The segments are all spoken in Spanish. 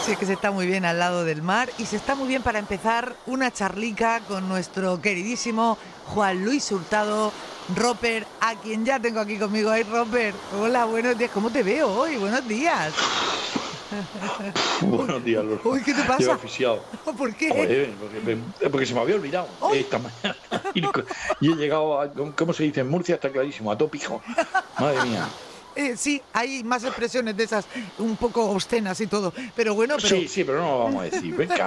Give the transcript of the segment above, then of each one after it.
Sí, que se está muy bien al lado del mar y se está muy bien para empezar una charlica con nuestro queridísimo Juan Luis Hurtado, Roper, a quien ya tengo aquí conmigo. Ay, Roper, hola, buenos días. ¿Cómo te veo hoy? Buenos días. Uy, Buenos días, Lola. uy, ¿qué te Llevo pasa? oficiado. ¿Por qué? Joder, porque se me había olvidado ¡Ay! esta mañana. Y he llegado a, ¿cómo se dice? En Murcia está clarísimo, a topijo. Madre mía. Sí, hay más expresiones de esas un poco obscenas y todo. Pero bueno, Sí, sí, pero no lo vamos a decir. Venga,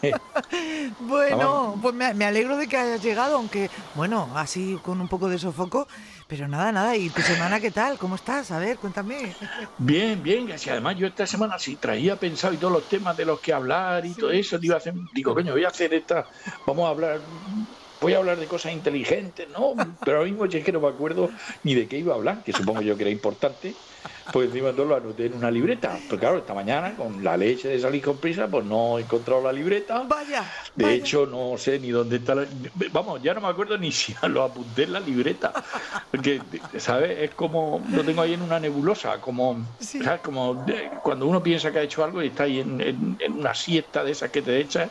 vamos. bueno, pues me alegro de que hayas llegado, aunque, bueno, así con un poco de sofoco. Pero nada, nada. ¿Y tu semana qué tal? ¿Cómo estás? A ver, cuéntame. Bien, bien. Y además yo esta semana sí traía pensado y todos los temas de los que hablar y todo Sí. eso. Digo, coño, voy a hacer esta. Vamos a hablar. Voy a hablar de cosas inteligentes, ¿no? Pero ahora mismo es que no me acuerdo ni de qué iba a hablar, que supongo yo que era importante. Pues encima todo lo anoté en una libreta. Pero claro, esta mañana, con la leche de salir con prisa, pues no he encontrado la libreta. Vaya, De vaya. hecho, no sé ni dónde está Vamos, ya no me acuerdo ni si lo apunté en la libreta. Porque, ¿sabes? Es como... Lo tengo ahí en una nebulosa, como... Sí. ¿Sabes? Cuando uno piensa que ha hecho algo y está ahí en una siesta de esas que te echas.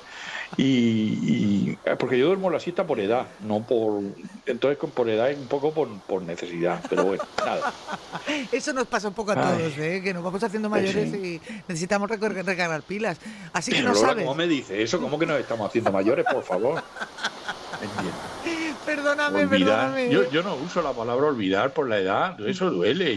Porque yo duermo la siesta por edad, no por... Entonces, por edad es un poco por necesidad. Pero bueno, nada. Eso nos pasa un poco a Ay, todos, ¿eh? Que nos vamos haciendo mayores sí. y necesitamos recargar pilas. Así que Pero no Lola, sabes. ¿cómo me dice eso? ¿Cómo que nos estamos haciendo mayores, por favor? ¿Entiendes? Perdóname, Olvidar. perdóname. Yo no uso la palabra olvidar por la edad. Eso duele.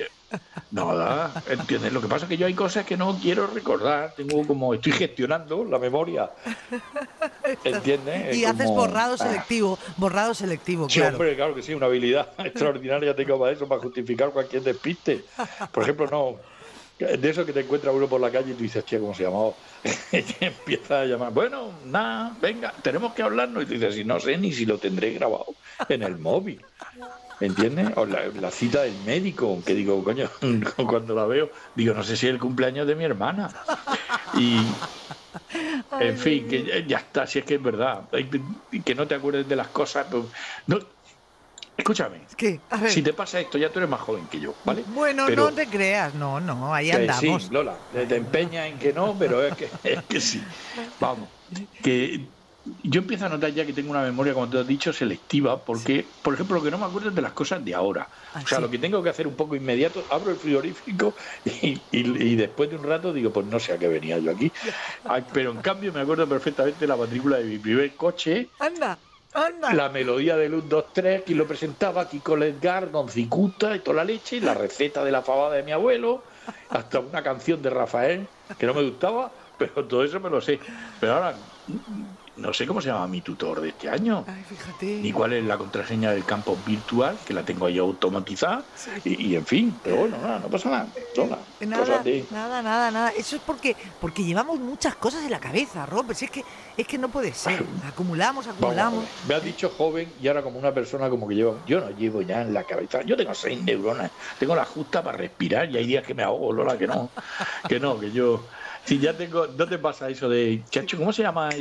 Nada, ¿entiendes? Lo que pasa es que yo hay cosas que no quiero recordar. Estoy gestionando la memoria. ¿Entiendes? Es Y haces como... borrado selectivo, Sí, claro. hombre, claro que sí, una habilidad extraordinaria tengo para eso, para justificar cualquier despiste. Por ejemplo, no, de eso que te encuentra uno por la calle y tú dices, che, ¿cómo se llamaba? Y empieza a llamar, bueno, nada, venga, tenemos que hablarnos. Y tú dices, si no sé ni si lo tendré grabado en el móvil. ¿Entiendes? O la cita del médico, que digo, coño, cuando la veo, digo, no sé si es el cumpleaños de mi hermana. Y, Ay, en Dios fin, mío. que ya está, si es que es verdad. Que no te acuerdes de las cosas. Pues, no, escúchame, Es que, a ver, si te pasa esto, ya tú eres más joven que yo, ¿vale? bueno, no Pero te creas, no, no, ahí que sí, andamos. Lola, te empeñas en que no, pero es que sí. Vamos, que yo empiezo a notar ya que tengo una memoria, como te has dicho, selectiva, Sí, porque, por ejemplo, lo que no me acuerdo es de las cosas de ahora. O sea, así. lo que tengo que hacer un poco inmediato, abro el frigorífico y después de un rato digo, pues no sé a qué venía yo aquí. Ay, pero en cambio me acuerdo perfectamente la matrícula de mi primer coche, Anda, anda. la melodía del 1, 2, 3, quien lo presentaba, Kiko Ledgar, Don Cicuta y toda la leche, la receta de la fabada de mi abuelo, hasta una canción de Rafael que no me gustaba, pero todo eso me lo sé. Pero ahora no sé cómo se llama mi tutor de este año, Ay, ni fíjate. cuál es la contraseña del campo virtual, que la tengo ahí automatizada, Sí. y en fin, pero bueno, nada, no pasa nada, sola, cosas Nada, de... nada, nada, nada. Eso es porque llevamos muchas cosas en la cabeza, Robert. Si es que no puede ser. Acumulamos, Vamos a acumulamos. ver, me has dicho joven y ahora como una persona como que llevo, yo no llevo ya en la cabeza, yo tengo 6 neuronas, tengo la justa para respirar y hay días que me ahogo, Lola, que yo, si ya tengo, no te pasa eso de, chacho, ¿cómo se llama?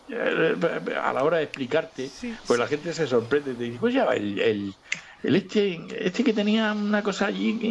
A la hora de explicarte, Sí, pues sí. la gente se sorprende, te dice, ¿cómo se llama? Este que tenía una cosa allí,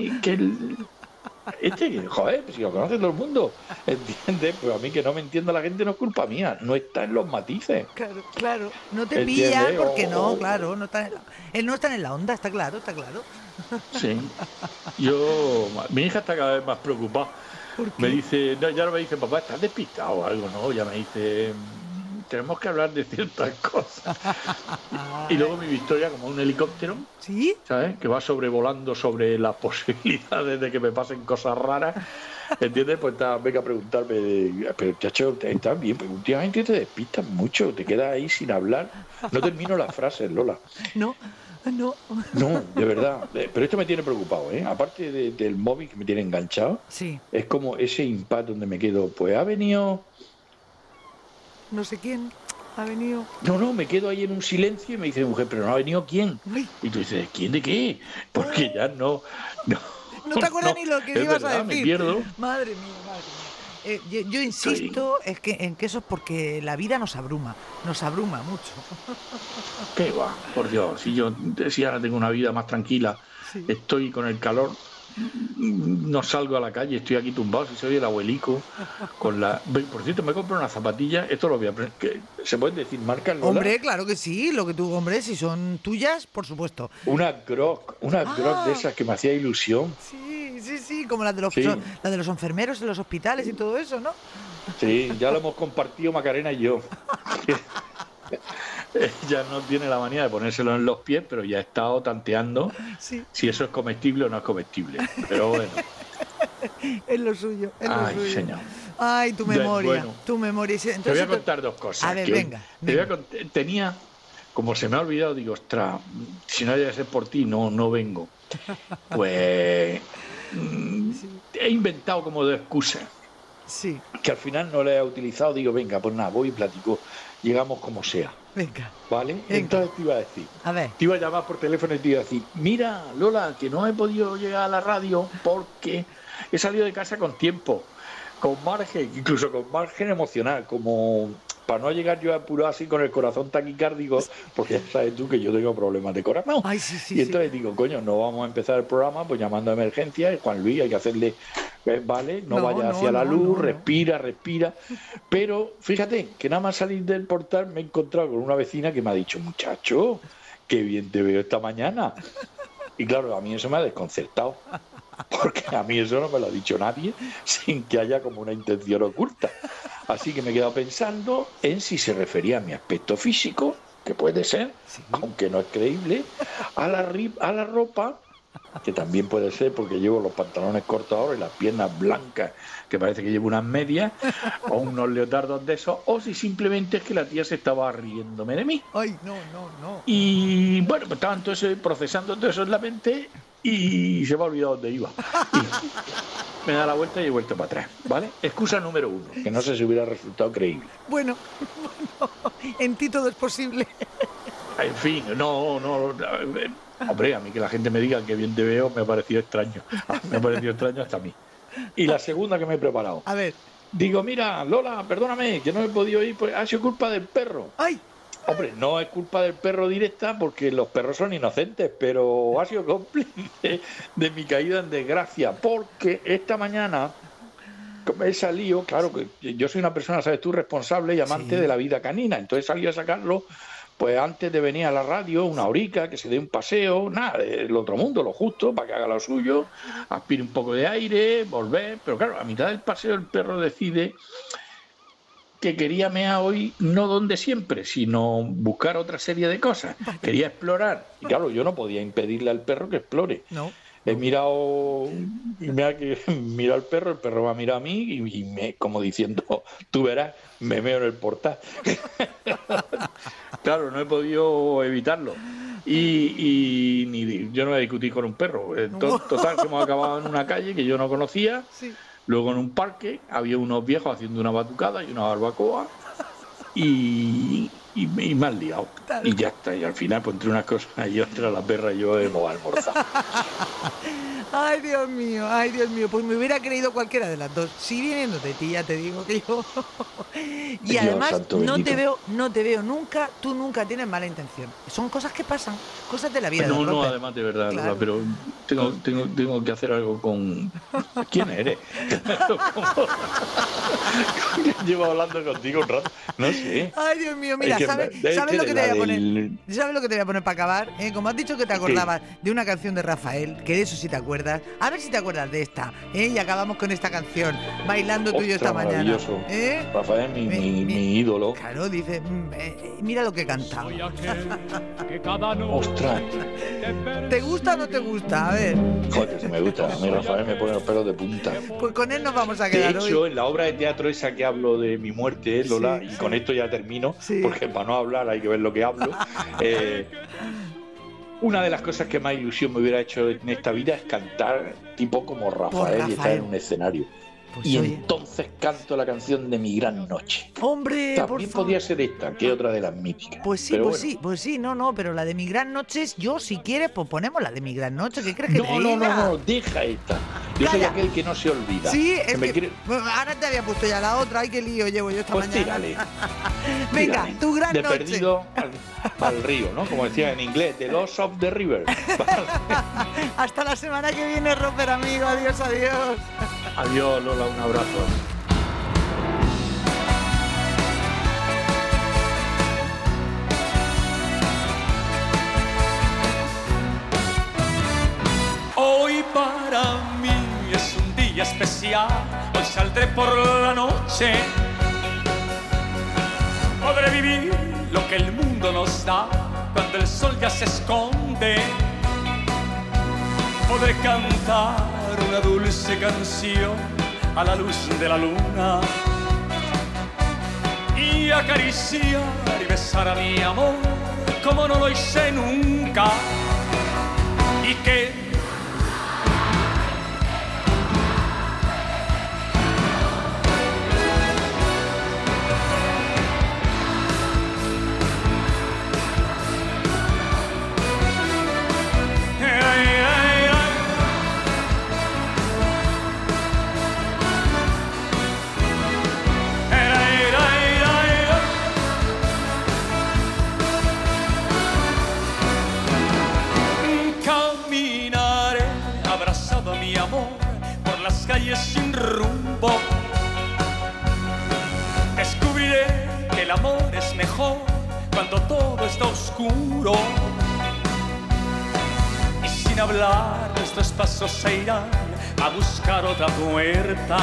joder, pues si lo conoce todo el mundo, ¿entiendes? Pero a mí que no me entienda la gente no es culpa mía, no está en los matices, Claro, claro. No te pilla ¿entiendes? porque no, claro. No está él no está en la onda, está claro, está claro. Sí. Mi hija está cada vez más preocupada. ¿Por Me qué? dice, no, ya no me dice, papá, ¿estás despistado o algo? No, ya me dice, tenemos que hablar de ciertas cosas. Y Ay, luego mi Victoria, como un helicóptero, ¿sí? ¿sabes? Que va sobrevolando sobre las posibilidades de que me pasen cosas raras, ¿entiendes? Pues venga a preguntarme, pero chacho, ¿estás bien? Porque últimamente te despistas mucho, te quedas ahí sin hablar. No termino las frases, Lola. No, no. No, de verdad. Pero esto me tiene preocupado, ¿eh? Aparte del móvil que me tiene enganchado, Sí, es como ese impasse donde me quedo, pues ha venido... no sé quién ha venido. No, me quedo ahí en un silencio y me dice mi mujer, pero no ha venido quién. Ay, Y tú dices, ¿quién de qué? Porque ya no, no te acuerdas no, ni lo que es ibas a verdad, me decir. pierdo. Madre mía, madre mía. Yo Estoy, insisto en que eso es porque la vida nos abruma mucho. ¿qué va? Por Dios, si ahora tengo una vida más tranquila, Sí. estoy con el calor. no salgo a la calle, estoy aquí tumbado, si soy el abuelico con la... Por cierto, me compré unas zapatillas, esto lo voy a aprender. ¿Se pueden decir marcas, Lola? Hombre, claro que sí, lo que tú, hombre, si son tuyas, por supuesto. Una Grok de esas que me hacía ilusión. Sí, como la de los enfermeros en los hospitales y todo eso, ¿no? Sí, ya lo hemos compartido Macarena y yo. Ella no tiene la manía de ponérselo en los pies, pero ya he estado tanteando si eso es comestible o no es comestible. Pero bueno. Es lo suyo, es lo suyo. Señor. Ay, tu memoria, Bueno, tu memoria. Entonces, te voy a contar dos cosas. A ver, venga. Tenía, como se me ha olvidado, digo, ostras, si no haya que ser por ti, no vengo. Pues he inventado como dos excusas. Sí. Que al final no la he utilizado. Digo, venga, pues nada, voy y platico. Llegamos como sea. Venga. ¿Vale? Venga. Entonces te iba a decir. A ver. Te iba a llamar por teléfono y te iba a decir, mira, Lola, que no he podido llegar a la radio porque he salido de casa con tiempo, con margen, incluso con margen emocional, como para no llegar yo apurado así con el corazón taquicárdico, porque ya sabes tú que yo tengo problemas de corazón. Ay, sí, y entonces digo, coño, no vamos a empezar el programa pues llamando a emergencia, y Juan Luis, hay que hacerle, vale, no vaya hacia la luz, respira. Pero fíjate que nada más salir del portal me he encontrado con una vecina que me ha dicho, muchacho, qué bien te veo esta mañana. Y claro, a mí eso me ha desconcertado, porque a mí eso no me lo ha dicho nadie sin que haya como una intención oculta. Así que me he quedado pensando en si se refería a mi aspecto físico, que puede ser, aunque no es creíble, a la ropa, que también puede ser porque llevo los pantalones cortos ahora y las piernas blancas, que parece que llevo unas medias, o unos leotardos de esos, o si simplemente es que la tía se estaba riéndome de mí. Ay, no. Y bueno, pues estaban procesando todo eso en la mente y se me ha olvidado dónde iba. Me da la vuelta y he vuelto para atrás, ¿vale? Excusa número 1, que no sé si hubiera resultado creíble. Bueno, en ti todo es posible. En fin, no. Hombre, a mí que la gente me diga que bien te veo me ha parecido extraño. Me ha parecido extraño hasta a mí. Y la segunda que me he preparado. A ver. Digo, mira, Lola, perdóname, que no he podido ir, pues ha sido culpa del perro. ¡Ay! Hombre, no es culpa del perro directa porque los perros son inocentes, pero ha sido cómplice de mi caída en desgracia, porque esta mañana he salido, claro, que yo soy una persona, sabes tú, responsable y amante de la vida canina, entonces he salido a sacarlo, pues antes de venir a la radio, una horica, que se dé un paseo, nada, del otro mundo, lo justo, para que haga lo suyo, aspire un poco de aire, volver, pero claro, a mitad del paseo el perro decide que quería mear hoy no donde siempre, sino buscar otra serie de cosas. Quería explorar. Y claro, yo no podía impedirle al perro que explore. No. He mirado, mira al perro, el perro me ha mirado a mí y me, como diciendo, tú verás, me meo en el portal. Claro, no he podido evitarlo. Y yo no voy a discutir con un perro. Total, que hemos acabado en una calle que yo no conocía. Sí. Luego en un parque había unos viejos haciendo una batucada y una barbacoa y me han liado. Y ya está. Y al final, pues entre unas cosas y otras, la perra y yo hemos almorzado. Ay, Dios mío. Pues me hubiera creído cualquiera de las dos. Si viniendo de ti, ya te digo que yo. Y Dios, además santo no bendito. te veo nunca, tú nunca tienes mala intención. Son cosas que pasan, cosas de la vida. No, además de verdad, claro. Lola, pero tengo que hacer algo con... ¿Quién eres? Llevo hablando contigo un rato. No sé. Ay, Dios mío, mira, ¿sabes lo que te voy a poner? ¿Sabes lo que te voy a poner para acabar? Como has dicho que te acordabas de una canción de Rafael, que de eso sí te acuerdas, a ver si te acuerdas de esta, y acabamos con esta canción, bailando tú y yo esta mañana. Rafael, mi ídolo. Claro, dice, mira lo que cantaba. Ostras. ¿Te gusta o no te gusta? A ver. Joder, que sí me gusta. A mí Rafael me pone los pelos de punta. Pues con él nos vamos a quedar. De hecho, hoy. en la obra de teatro esa que hablo de mi muerte, Lola, y con esto ya termino, porque para no hablar hay que ver lo que hablo. Una de las cosas que más ilusión me hubiera hecho en esta vida es cantar tipo como Rafael y estar en un escenario. Pues y entonces canto la canción de Mi Gran Noche. ¡Hombre! También podía ser esta, que es otra de las míticas. Pues sí, no, pero la de Mi Gran Noche, yo si quieres, pues ponemos la de Mi Gran Noche. ¿Qué crees que te diga? No, deja esta. Yo soy aquel que no se olvida. Sí, es que ahora te había puesto ya la otra. Ay, qué lío llevo yo esta mañana. Tírale. Venga, tírale. Tu Gran Noche. Perdido al río, ¿no? Como decía en inglés, The Lost of the River. Hasta la semana que viene, Roper, amigo. Adiós, adiós. Adiós, Lola, un abrazo. Hoy para mí es un día especial, hoy saldré por la noche. Podré vivir lo que el mundo nos da cuando el sol ya se esconde. Podré cantar una dulce canción a la luz de la luna y acariciar y besar a mi amor como no lo hice nunca. Y que calles sin rumbo, descubriré que el amor es mejor cuando todo está oscuro. Y sin hablar nuestros pasos se irán a buscar otra puerta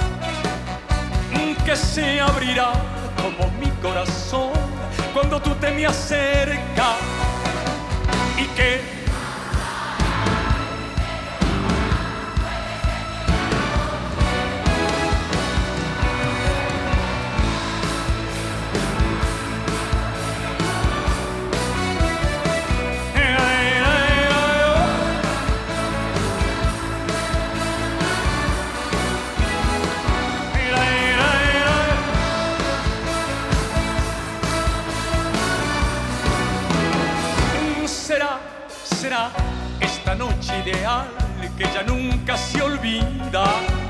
que se abrirá como mi corazón cuando tú te me acercas. Y que será esta noche ideal que ya nunca se olvida.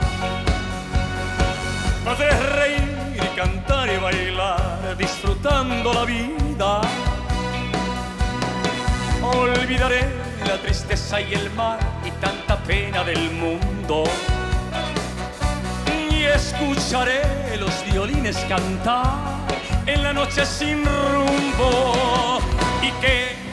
Podré reír y cantar y bailar disfrutando la vida. Olvidaré la tristeza y el mar y tanta pena del mundo y escucharé los violines cantar en la noche sin rumbo. Y que